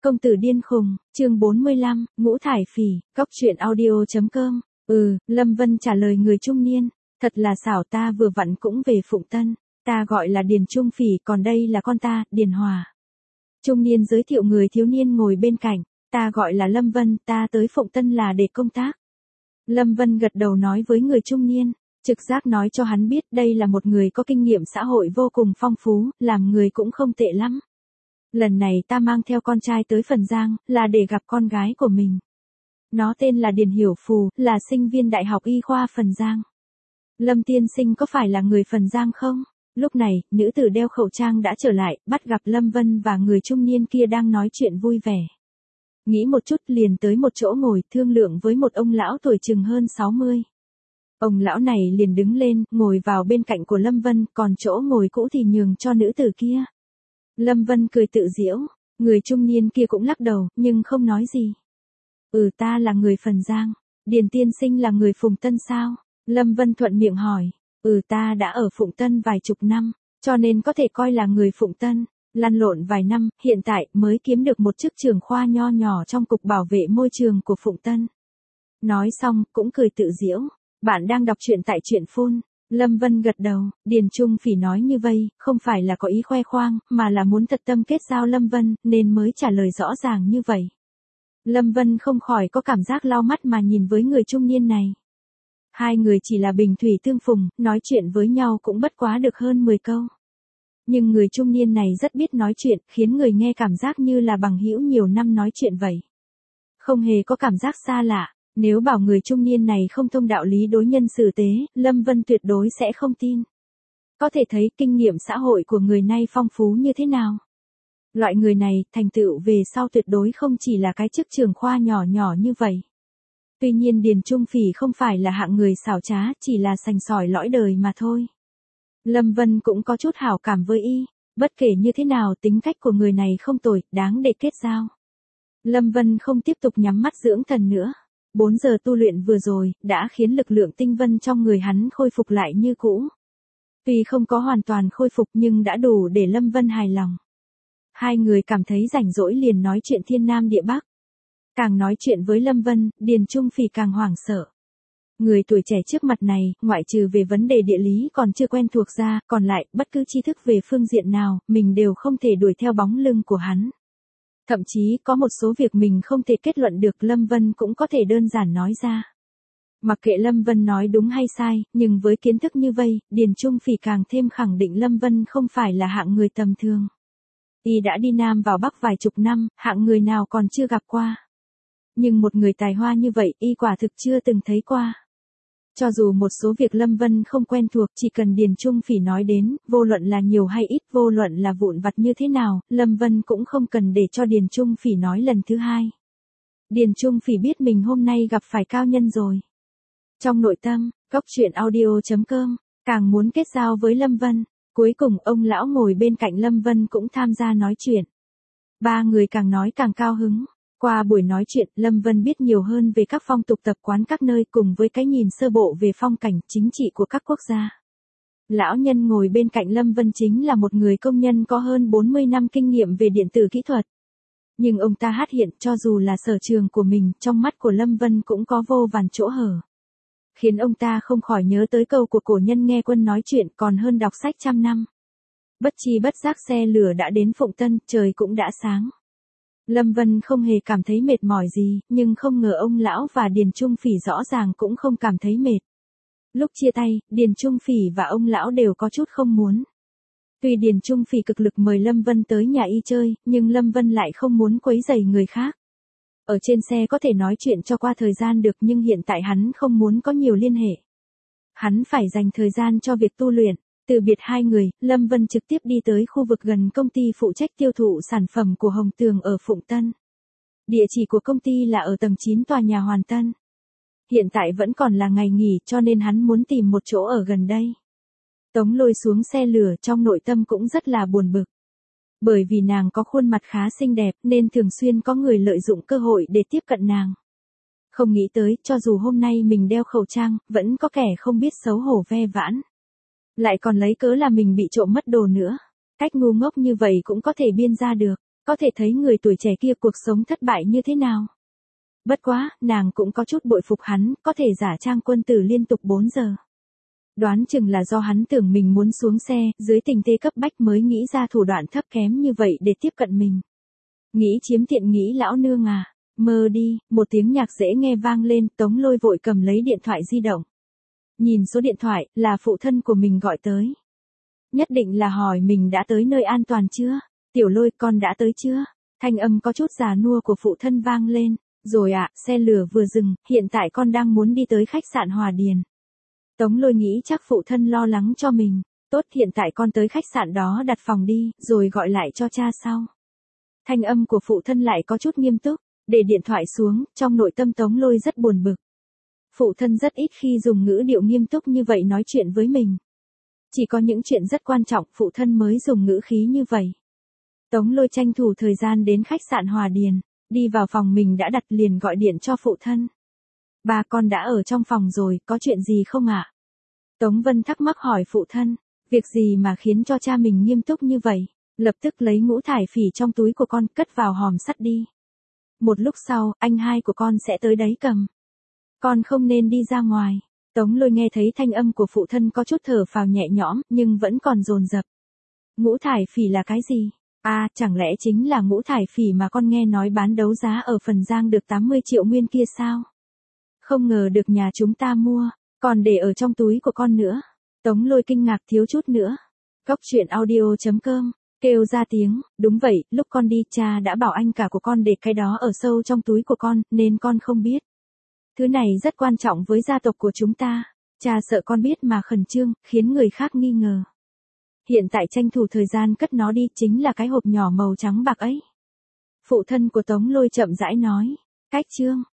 Công tử điên khùng, chương 45, ngũ thải phỉ, cóc truyện audio.com. Lâm Vân trả lời người trung niên, thật là xảo, ta vừa vặn cũng về Phụng Tân, ta gọi là Điền Trung Phỉ, còn đây là con ta, Điền Hòa. Trung niên giới thiệu người thiếu niên ngồi bên cạnh, ta gọi là Lâm Vân, ta tới Phụng Tân là để công tác. Lâm Vân gật đầu nói với người trung niên, trực giác nói cho hắn biết đây là một người có kinh nghiệm xã hội vô cùng phong phú, làm người cũng không tệ lắm. Lần này ta mang theo con trai tới Phần Giang, là để gặp con gái của mình. Nó tên là Điền Hiểu Phù, là sinh viên Đại học Y khoa Phần Giang. Lâm tiên sinh có phải là người Phần Giang không? Lúc này, nữ tử đeo khẩu trang đã trở lại, bắt gặp Lâm Vân và người trung niên kia đang nói chuyện vui vẻ. Nghĩ một chút liền tới một chỗ ngồi thương lượng với một ông lão tuổi chừng hơn 60. Ông lão này liền đứng lên, ngồi vào bên cạnh của Lâm Vân, còn chỗ ngồi cũ thì nhường cho nữ tử kia. Lâm Vân cười tự giễu, người trung niên kia cũng lắc đầu, nhưng không nói gì. Ta là người Phần Giang, Điền tiên sinh là người Phụng Tân sao? Lâm Vân thuận miệng hỏi, ta đã ở Phụng Tân vài chục năm, cho nên có thể coi là người Phụng Tân, lăn lộn vài năm, hiện tại mới kiếm được một chức trưởng khoa nho nhỏ trong cục bảo vệ môi trường của Phụng Tân. Nói xong, cũng cười tự giễu, bạn đang đọc truyện tại truyện phun. Lâm Vân gật đầu, Điền Trung Phỉ nói như vây, không phải là có ý khoe khoang, mà là muốn thật tâm kết giao Lâm Vân, nên mới trả lời rõ ràng như vậy. Lâm Vân không khỏi có cảm giác lau mắt mà nhìn với người trung niên này. Hai người chỉ là bình thủy tương phùng, nói chuyện với nhau cũng bất quá được hơn 10 câu. Nhưng người trung niên này rất biết nói chuyện, khiến người nghe cảm giác như là bằng hữu nhiều năm nói chuyện vậy. Không hề có cảm giác xa lạ. Nếu bảo người trung niên này không thông đạo lý đối nhân xử tế, Lâm Vân tuyệt đối sẽ không tin. Có thể thấy kinh nghiệm xã hội của người này phong phú như thế nào. Loại người này, thành tựu về sau tuyệt đối không chỉ là cái chức trưởng khoa nhỏ nhỏ như vậy. Tuy nhiên Điền Trung Phỉ không phải là hạng người xảo trá, chỉ là sành sỏi lõi đời mà thôi. Lâm Vân cũng có chút hảo cảm với y, bất kể như thế nào tính cách của người này không tồi, đáng để kết giao. Lâm Vân không tiếp tục nhắm mắt dưỡng thần nữa. 4 giờ tu luyện vừa rồi, đã khiến lực lượng tinh vân trong người hắn khôi phục lại như cũ. Tuy không có hoàn toàn khôi phục nhưng đã đủ để Lâm Vân hài lòng. Hai người cảm thấy rảnh rỗi liền nói chuyện thiên nam địa bắc. Càng nói chuyện với Lâm Vân, Điền Trung Phỉ càng hoảng sợ. Người tuổi trẻ trước mặt này, ngoại trừ về vấn đề địa lý còn chưa quen thuộc ra, còn lại, bất cứ tri thức về phương diện nào, mình đều không thể đuổi theo bóng lưng của hắn. Thậm chí có một số việc mình không thể kết luận được Lâm Vân cũng có thể đơn giản nói ra. Mặc kệ Lâm Vân nói đúng hay sai, nhưng với kiến thức như vây, Điền Trung Phỉ càng thêm khẳng định Lâm Vân không phải là hạng người tầm thường. Y đã đi Nam vào Bắc vài chục năm, hạng người nào còn chưa gặp qua. Nhưng một người tài hoa như vậy, y quả thực chưa từng thấy qua. Cho dù một số việc Lâm Vân không quen thuộc, chỉ cần Điền Trung Phỉ nói đến, vô luận là nhiều hay ít, vô luận là vụn vặt như thế nào, Lâm Vân cũng không cần để cho Điền Trung Phỉ nói lần thứ hai. Điền Trung Phỉ biết mình hôm nay gặp phải cao nhân rồi. Trong nội tâm, cóc truyện audio.com, càng muốn kết giao với Lâm Vân. Cuối cùng ông lão ngồi bên cạnh Lâm Vân cũng tham gia nói chuyện. Ba người càng nói càng cao hứng. Qua buổi nói chuyện, Lâm Vân biết nhiều hơn về các phong tục tập quán các nơi cùng với cái nhìn sơ bộ về phong cảnh chính trị của các quốc gia. Lão nhân ngồi bên cạnh Lâm Vân chính là một người công nhân có hơn 40 năm kinh nghiệm về điện tử kỹ thuật. Nhưng ông ta hát hiện cho dù là sở trường của mình, trong mắt của Lâm Vân cũng có vô vàn chỗ hở. Khiến ông ta không khỏi nhớ tới câu của cổ nhân nghe quân nói chuyện còn hơn đọc sách trăm năm. Bất chi bất giác xe lửa đã đến Phụng Tân, trời cũng đã sáng. Lâm Vân không hề cảm thấy mệt mỏi gì, nhưng không ngờ ông lão và Điền Trung Phỉ rõ ràng cũng không cảm thấy mệt. Lúc chia tay, Điền Trung Phỉ và ông lão đều có chút không muốn. Tuy Điền Trung Phỉ cực lực mời Lâm Vân tới nhà y chơi, nhưng Lâm Vân lại không muốn quấy rầy người khác. Ở trên xe có thể nói chuyện cho qua thời gian được nhưng hiện tại hắn không muốn có nhiều liên hệ. Hắn phải dành thời gian cho việc tu luyện. Từ biệt hai người, Lâm Vân trực tiếp đi tới khu vực gần công ty phụ trách tiêu thụ sản phẩm của Hồng Tường ở Phụng Tân. Địa chỉ của công ty là ở tầng 9 tòa nhà Hoàn Tân. Hiện tại vẫn còn là ngày nghỉ cho nên hắn muốn tìm một chỗ ở gần đây. Tống Lôi xuống xe lửa trong nội tâm cũng rất là buồn bực. Bởi vì nàng có khuôn mặt khá xinh đẹp nên thường xuyên có người lợi dụng cơ hội để tiếp cận nàng. Không nghĩ tới, cho dù hôm nay mình đeo khẩu trang, vẫn có kẻ không biết xấu hổ ve vãn. Lại còn lấy cớ là mình bị trộm mất đồ nữa. Cách ngu ngốc như vậy cũng có thể biên ra được. có thể thấy người tuổi trẻ kia cuộc sống thất bại như thế nào. Bất quá, nàng cũng có chút bội phục hắn, có thể giả trang quân tử liên tục 4 giờ. Đoán chừng là do hắn tưởng mình muốn xuống xe, dưới tình thế cấp bách mới nghĩ ra thủ đoạn thấp kém như vậy để tiếp cận mình. Nghĩ chiếm tiện nghĩ lão nương à, mơ đi, một tiếng nhạc dễ nghe vang lên, Tống Lôi vội cầm lấy điện thoại di động. Nhìn số điện thoại, là phụ thân của mình gọi tới. Nhất định là hỏi mình đã tới nơi an toàn chưa? Tiểu Lôi, con đã tới chưa? Thanh âm có chút già nua của phụ thân vang lên. Rồi ạ, xe lửa vừa dừng, hiện tại con đang muốn đi tới khách sạn Hòa Điền. Tống Lôi nghĩ chắc phụ thân lo lắng cho mình. Tốt, hiện tại con tới khách sạn đó đặt phòng đi, rồi gọi lại cho cha sau. Thanh âm của phụ thân lại có chút nghiêm túc, để điện thoại xuống, trong nội tâm Tống Lôi rất buồn bực. Phụ thân rất ít khi dùng ngữ điệu nghiêm túc như vậy nói chuyện với mình. Chỉ có những chuyện rất quan trọng phụ thân mới dùng ngữ khí như vậy. Tống Lôi tranh thủ thời gian đến khách sạn Hòa Điền, đi vào phòng mình đã đặt liền gọi điện cho phụ thân. Ba, con đã ở trong phòng rồi, có chuyện gì không ạ? Tống Vân thắc mắc hỏi phụ thân, việc gì mà khiến cho cha mình nghiêm túc như vậy? Lập tức lấy ngũ thải phỉ trong túi của con cất vào hòm sắt đi. Một lúc sau, anh hai của con sẽ tới đấy cầm. Con không nên đi ra ngoài. Tống Lôi nghe thấy thanh âm của phụ thân có chút thở phào nhẹ nhõm, nhưng vẫn còn dồn dập. Ngũ thải phỉ là cái gì? À, chẳng lẽ chính là ngũ thải phỉ mà con nghe nói bán đấu giá ở Phần Giang được 80 triệu nguyên kia sao? Không ngờ được nhà chúng ta mua, còn để ở trong túi của con nữa. Tống Lôi kinh ngạc thiếu chút nữa. Cốc truyện audio.com, kêu ra tiếng, đúng vậy, lúc con đi cha đã bảo anh cả của con để cái đó ở sâu trong túi của con, nên con không biết. Thứ này rất quan trọng với gia tộc của chúng ta, cha sợ con biết mà khẩn trương, khiến người khác nghi ngờ. Hiện tại tranh thủ thời gian cất nó đi, chính là cái hộp nhỏ màu trắng bạc ấy. Phụ thân của Tống Lôi chậm rãi nói, cách chương,